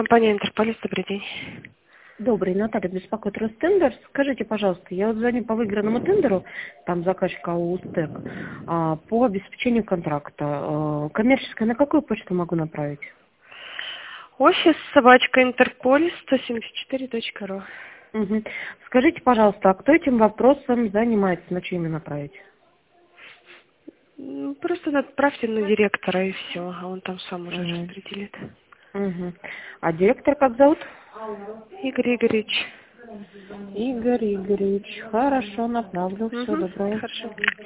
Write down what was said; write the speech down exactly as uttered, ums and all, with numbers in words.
Компания Интерполис, добрый день. Добрый, Наталья беспокоит Ростендер. Скажите, пожалуйста, я вот звоню по выигранному тендеру, там заказчика АО «Устек», а, по обеспечению контракта. А, коммерческое на какую почту могу направить? Офис собачка Интерполис сто семьдесят четыре точка ру. Угу. Скажите, пожалуйста, а кто этим вопросом занимается, на что именно направить? Ну, просто отправьте на директора и все, а он там сам уже Угу. распределит. Угу. А директор как зовут? Игорь Игоревич. Игорь Игоревич. Хорошо, направлю. Всего Угу. доброго. Хорошо.